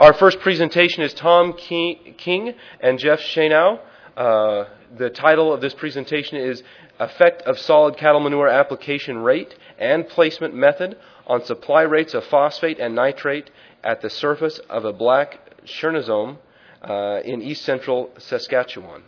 Our first presentation is Tom King and Jeff Shanow. The title of this presentation is Effect of Solid Cattle Manure Application Rate and Placement Method on Supply Rates of Phosphate and Nitrate at the Surface of a Black Chernozem in East Central Saskatchewan.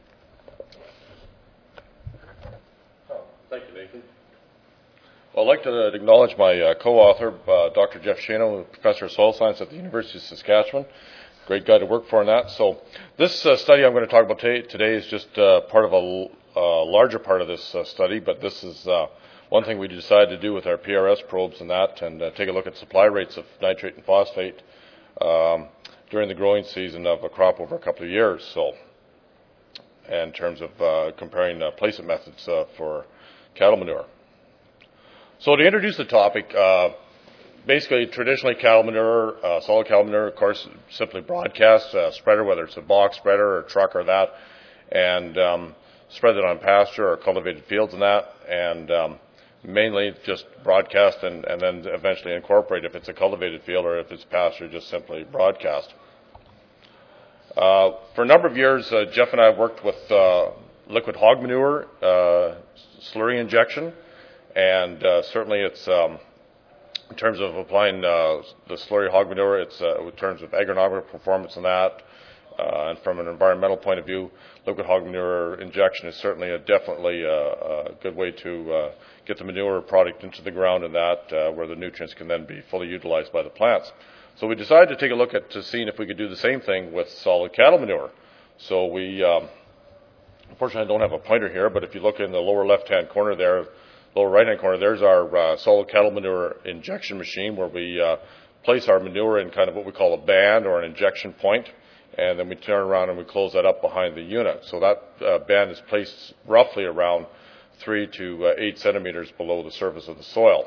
Thank you, Nathan. Well, I'd like to acknowledge my co-author, Dr. Jeff Shanow, Professor of Soil Science at the University of Saskatchewan. Great guy to work for on that. So this study I'm going to talk about today is just part of a larger part of this study, but this is one thing we decided to do with our PRS probes and that, and take a look at supply rates of nitrate and phosphate during the growing season of a crop over a couple of years. So, in terms of comparing placement methods for cattle manure. So to introduce the topic, basically traditionally cattle manure, solid cattle manure, of course, simply broadcast spreader, whether it's a box spreader or truck or that, and spread it on pasture or cultivated fields and that, and mainly just broadcast and then eventually incorporate if it's a cultivated field, or if it's pasture, just simply broadcast. For a number of years, Jeff and I have worked with liquid hog manure slurry injection, and certainly it's in terms of applying the slurry hog manure, it's in terms of agronomic performance and that, and from an environmental point of view, liquid hog manure injection is certainly definitely a good way to get the manure product into the ground, and that where the nutrients can then be fully utilized by the plants. So we decided to take a look at seeing if we could do the same thing with solid cattle manure. So we, unfortunately I don't have a pointer here, but if you look in the lower left-hand corner there, lower right-hand corner, there's our solid cattle manure injection machine, where we place our manure in kind of what we call a band or an injection point, and then we turn around and we close that up behind the unit. So that band is placed roughly around 3 to 8 centimeters below the surface of the soil.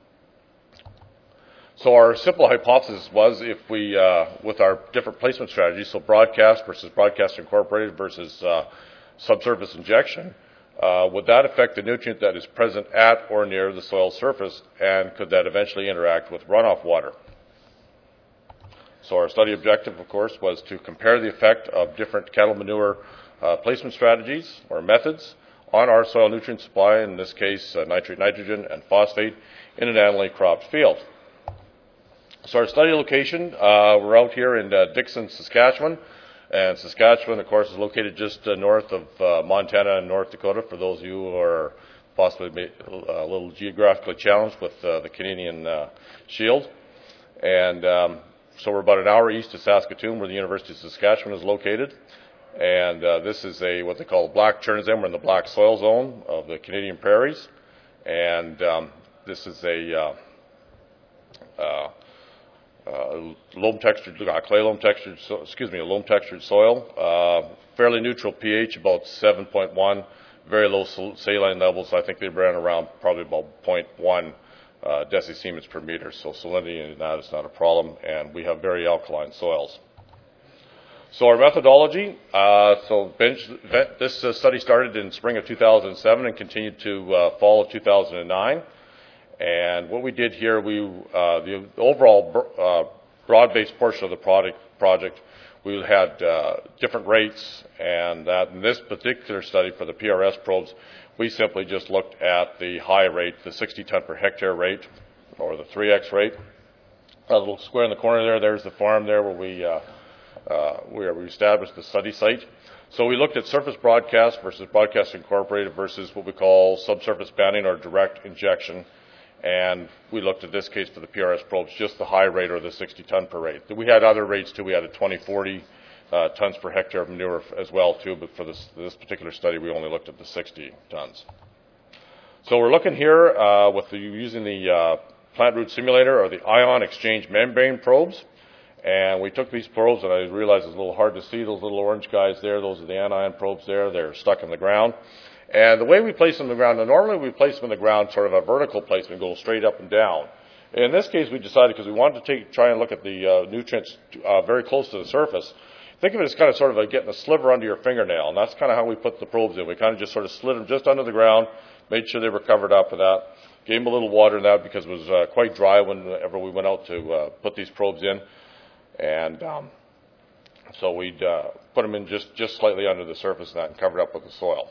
So our simple hypothesis was, if we, with our different placement strategies, so broadcast versus broadcast incorporated versus subsurface injection, would that affect the nutrient that is present at or near the soil surface, and could that eventually interact with runoff water? So our study objective, of course, was to compare the effect of different cattle manure placement strategies or methods on our soil nutrient supply, in this case nitrate, nitrogen, and phosphate, in an annually cropped field. So our study location, we're out here in Dixon, Saskatchewan. And Saskatchewan, of course, is located just north of Montana and North Dakota, for those of you who are possibly a little geographically challenged with the Canadian Shield. And so we're about an hour east of Saskatoon, where the University of Saskatchewan is located. And this is what they call a black Chernozem. We're in the black soil zone of the Canadian prairies. And this is a loam textured, clay loam textured, a loam textured soil. Fairly neutral pH, about 7.1. Very low saline levels. I think they ran around probably about 0.1 decisiemens per meter. So salinity in that is not a problem, and we have very alkaline soils. So our methodology. This study started in spring of 2007 and continued to fall of 2009. And what we did here, the overall broad-based portion of the project, we had different rates, and that in this particular study for the PRS probes, we simply just looked at the high rate, the 60 ton per hectare rate, or the 3X rate. A little square in the corner there's the farm there where we established the study site. So we looked at surface broadcast versus broadcast incorporated versus what we call subsurface banding or direct injection. And we looked at this case for the PRS probes, just the high rate or the 60 ton per rate. We had other rates too. We had a 20-40 tons per hectare of manure as well too, but for this particular study, we only looked at the 60 tons. So we're looking here using the plant root simulator or the ion exchange membrane probes. And we took these probes, and I realized it's a little hard to see those little orange guys there. Those are the anion probes there. They're stuck in the ground. And the way we place them in the ground, and normally we place them in the ground sort of a vertical placement, go straight up and down. In this case, we decided, because we wanted to try and look at the nutrients very close to the surface, think of it as kind of sort of like getting a sliver under your fingernail, and that's kind of how we put the probes in. We kind of just sort of slid them just under the ground, made sure they were covered up with that, gave them a little water in that because it was quite dry whenever we went out to put these probes in. And so we'd put them in just slightly under the surface of that and cover it up with the soil.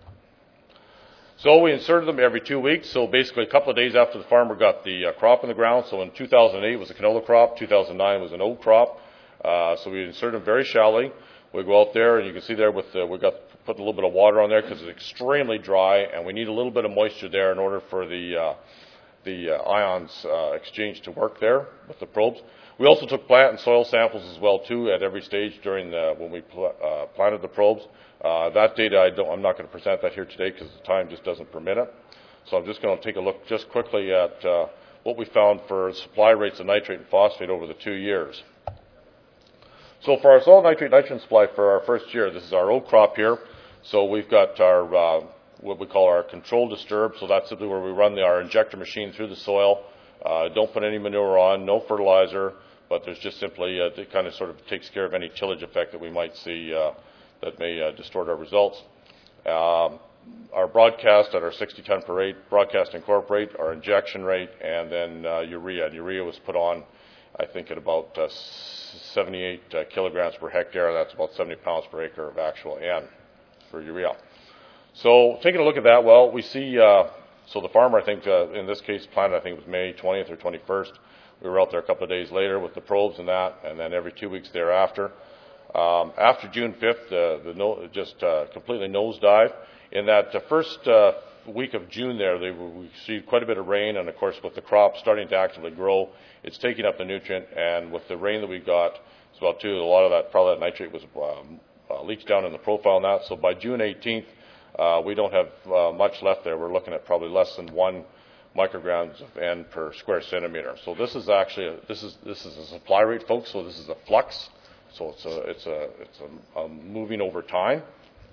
So we inserted them every 2 weeks. So basically a couple of days after the farmer got the crop in the ground. So in 2008 was a canola crop, 2009 was an oat crop. So we inserted them very shallowly. We go out there and you can see there with we got put a little bit of water on there because it's extremely dry and we need a little bit of moisture there in order for the ions exchange to work there with the probes. We also took plant and soil samples as well too at every stage during when we planted the probes. That data I'm not going to present that here today because the time just doesn't permit it. So I'm just going to take a look just quickly at what we found for supply rates of nitrate and phosphate over the 2 years. So for our soil nitrogen supply for our first year, this is our oat crop here. So we've got our what we call our controlled disturb. So that's simply where we run our injector machine through the soil. Don't put any manure on, no fertilizer, but there's just simply it kind of sort of takes care of any tillage effect that we might see that may distort our results. Our broadcast at our 60 ton per rate, broadcast incorporate, our injection rate, and then urea. And urea was put on, I think, at about 78 kilograms per hectare. That's about 70 pounds per acre of actual N for urea. So taking a look at that, well, we see, so the farmer, I think, in this case, planted, I think it was May 20th or 21st. We were out there a couple of days later with the probes and that, and then every 2 weeks thereafter. After June 5th, just completely nosedive. In that first week of June there, we received quite a bit of rain, and of course with the crop starting to actively grow, it's taking up the nutrient, and with the rain that we got, as well too, a lot of that, probably that nitrate was leached down in the profile and that. So by June 18th, we don't have much left there. We're looking at probably less than 1 micrograms of N per square centimeter. So this is actually this is a supply rate, folks. So this is a flux. So it's a moving over time.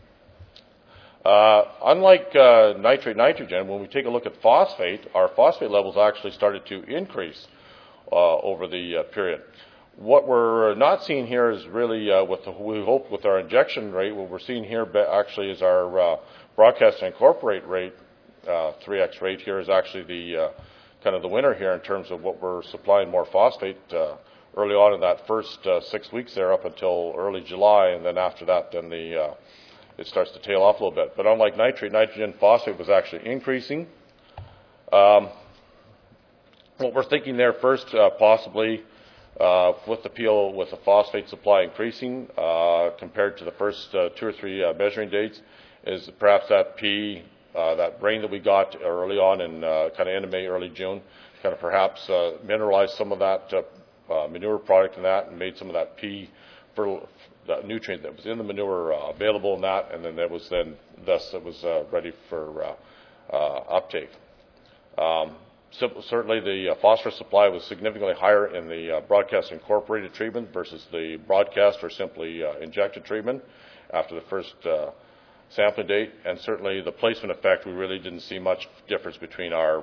Unlike nitrate nitrogen, when we take a look at phosphate, our phosphate levels actually started to increase over the period. What we're not seeing here is really we hope with our injection rate. What we're seeing here actually is our broadcast incorporate rate, 3x rate here is actually the kind of the winner here in terms of what we're supplying more phosphate early on in that first 6 weeks there up until early July, and then after that, then it starts to tail off a little bit. But unlike nitrate, nitrogen, phosphate was actually increasing. What we're thinking there first, possibly with the phosphate supply increasing compared to the first 2 or 3 measuring dates, is perhaps that that rain that we got early on in kind of end of May, early June, kind of perhaps mineralized some of that manure product in that and made some of that P that nutrient that was in the manure available in that, and then thus it was ready for uptake. Certainly the phosphorus supply was significantly higher in the broadcast incorporated treatment versus the broadcast or simply injected treatment after the first sampling date, and certainly the placement effect, we really didn't see much difference between our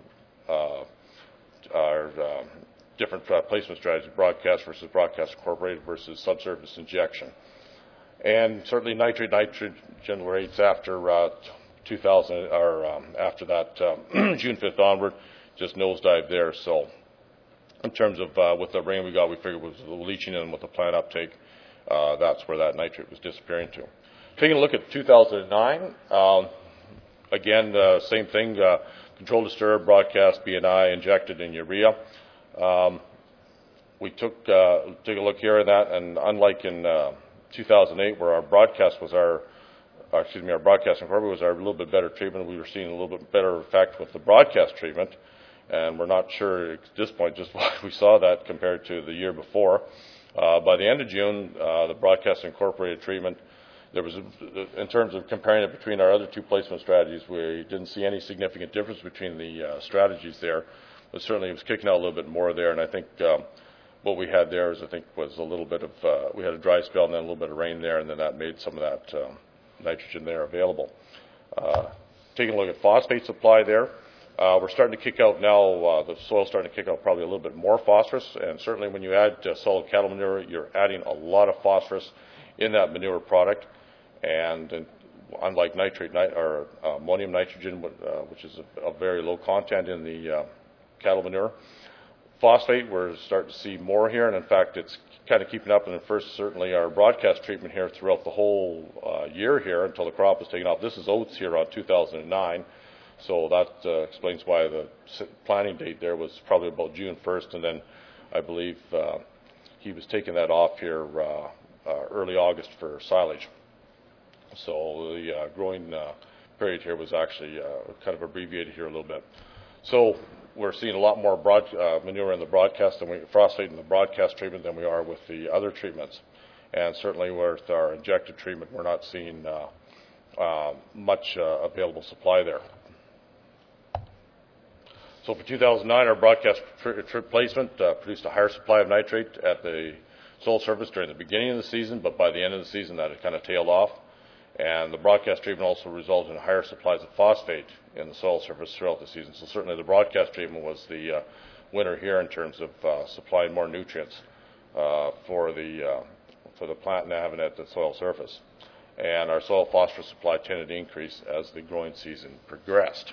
different placement strategies, broadcast versus broadcast incorporated versus subsurface injection. And certainly nitrate nitrogen rates after 2000 or after that June 5th onward just nosedive there. So in terms of with the rain we got, we figured was leaching in with the plant uptake. That's where that nitrate was disappearing to. Taking a look at 2009, again, same thing, control disturb, broadcast, BNI, injected in urea. We took a look here at that, and unlike in 2008, where our broadcast was our broadcast incorporated was our little bit better treatment, we were seeing a little bit better effect with the broadcast treatment, and we're not sure at this point just why we saw that compared to the year before. By the end of June, the broadcast incorporated treatment, there was, in terms of comparing it between our other 2 placement strategies, we didn't see any significant difference between the strategies there, but certainly it was kicking out a little bit more there, and I think what we had there was a little bit of, we had a dry spell and then a little bit of rain there, and then that made some of that nitrogen there available. Taking a look at phosphate supply there, we're starting to kick out now, the soil's starting to kick out probably a little bit more phosphorus, and certainly when you add solid cattle manure, you're adding a lot of phosphorus in that manure product, and unlike nitrate or ammonium nitrogen, which is a very low content in the cattle manure, Phosphate, we're starting to see more here, and in fact, it's kind of keeping up. And first, certainly, our broadcast treatment here throughout the whole year here until the crop was taken off. This is oats here on 2009, so that explains why the planting date there was probably about June 1st, and then I believe he was taking that off here early August for silage. So the growing period here was actually kind of abbreviated here a little bit. So we're seeing a lot more manure in the broadcast phosphate in the broadcast treatment than we are with the other treatments. And certainly with our injected treatment, we're not seeing much available supply there. So for 2009, our broadcast placement produced a higher supply of nitrate at the soil surface during the beginning of the season, but by the end of the season, that had kind of tailed off. And the broadcast treatment also resulted in higher supplies of phosphate in the soil surface throughout the season. So certainly the broadcast treatment was the winner here in terms of supplying more nutrients for the plant and having it at the soil surface. And our soil phosphorus supply tended to increase as the growing season progressed.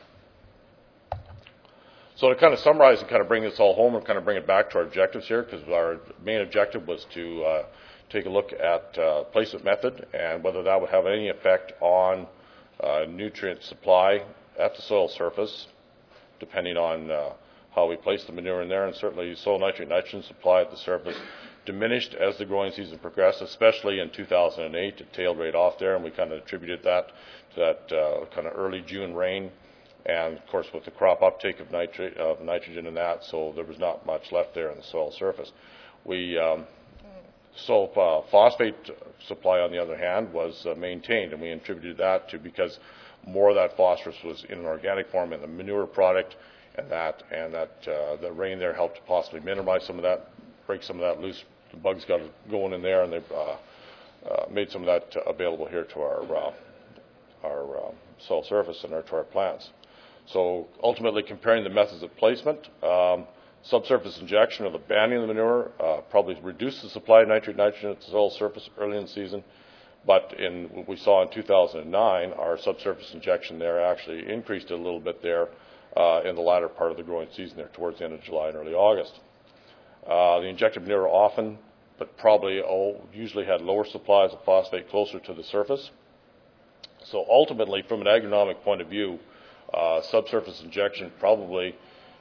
So to kind of summarize and kind of bring this all home and kind of bring it back to our objectives here, because our main objective was to take a look at placement method and whether that would have any effect on nutrient supply at the soil surface, depending on how we place the manure in there. And certainly soil nitrogen supply at the surface diminished as the growing season progressed, especially in 2008. It tailed right off there, and we kind of attributed that to that kind of early June rain. And of course, with the crop uptake of nitrogen in that, so there was not much left there in the soil surface. Phosphate supply, on the other hand, was maintained, and we attributed that to because more of that phosphorus was in an organic form in the manure product, and that the rain there helped to possibly minimize some of that, break some of that loose. The bugs got going in there, and they've made some of that available here to our soil surface and to our plants. So ultimately, comparing the methods of placement, subsurface injection or the banding of the manure probably reduced the supply of nitrogen at the soil surface early in the season. But in what we saw in 2009, our subsurface injection there actually increased it a little bit there in the latter part of the growing season there towards the end of July and early August. The injected manure often, but probably usually had lower supplies of phosphate closer to the surface. So ultimately, from an agronomic point of view, subsurface injection probably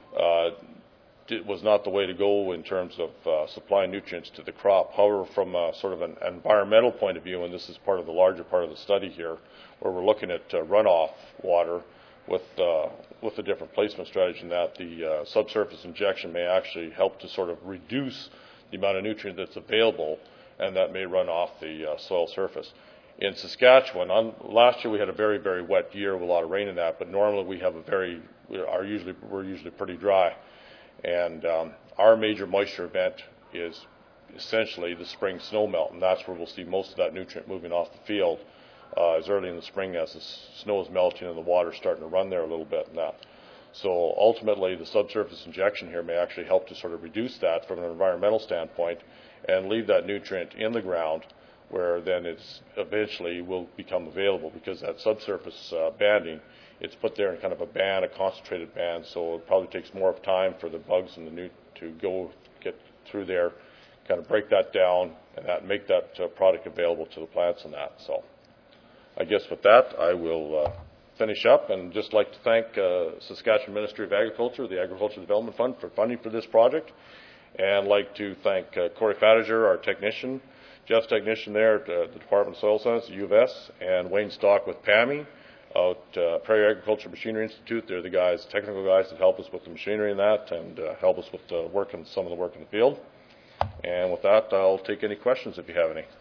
was not the way to go in terms of supplying nutrients to the crop. However, from a sort of an environmental point of view, and this is part of the larger part of the study here, where we're looking at runoff water with the different placement strategy, and that the subsurface injection may actually help to sort of reduce the amount of nutrient that's available, and that may run off the soil surface. In Saskatchewan, last year we had a very, very wet year with a lot of rain in that, but normally we have we're usually pretty dry. And our major moisture event is essentially the spring snow melt, and that's where we'll see most of that nutrient moving off the field as early in the spring as the snow is melting and the water's starting to run there a little bit and that. So ultimately, the subsurface injection here may actually help to sort of reduce that from an environmental standpoint and leave that nutrient in the ground, where then it's eventually will become available, because that subsurface banding, it's put there in kind of a concentrated band, so it probably takes more of time for the bugs and the to get through there, kind of break that down, and make that product available to the plants and that. So I guess with that, I will finish up, and just like to thank Saskatchewan Ministry of Agriculture, the Agricultural Development Fund, for funding for this project, and like to thank Corey Fadiger, our technician, Jeff's technician there at the Department of Soil Science, the U of S, and Wayne Stock with PAMI out Prairie Agriculture Machinery Institute. They're the guys, technical guys that help us with the machinery and that, and help us with some of the work in the field. And with that, I'll take any questions if you have any.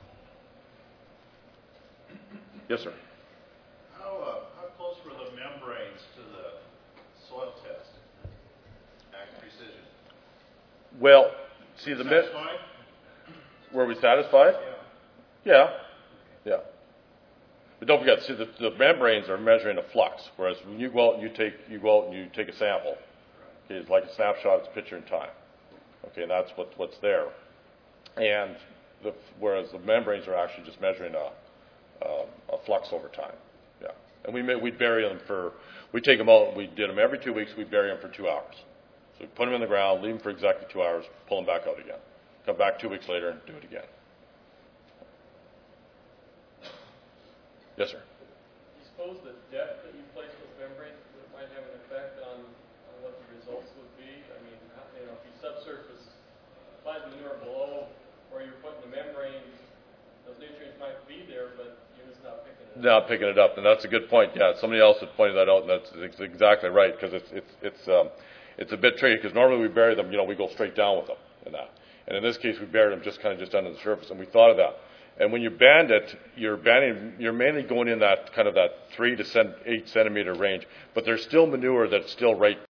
Yes, sir. How close were the membranes to the soil test at precision? Well, see the Satisfied? Were we satisfied? Yeah. But don't forget, see, the membranes are measuring a flux, whereas when you go out and you take a sample. Okay, it's like a snapshot, it's a picture in time. Okay, and that's what's there. And whereas the membranes are actually just measuring a flux over time. Yeah. And we bury them we take them out, we did them every 2 weeks, we bury them for 2 hours. So we put them in the ground, leave them for exactly 2 hours, pull them back out again. Come back 2 weeks later and do it again. Yes, sir. Do you suppose the depth that you place with membranes might have an effect on what the results would be? I mean, you know, if you subsurface plant manure below where you're putting the membranes, those nutrients might be there, but you're just not picking it up. Not picking it up, and that's a good point. Yeah, somebody else had pointed that out, and that's exactly right, because it's a bit tricky, because normally we bury them, you know, we go straight down with them and that. And in this case, we buried them just kind of just under the surface, and we thought of that. And when you band it, you're mainly going in that kind of that 3 to 8 centimeter range, but there's still manure that's still right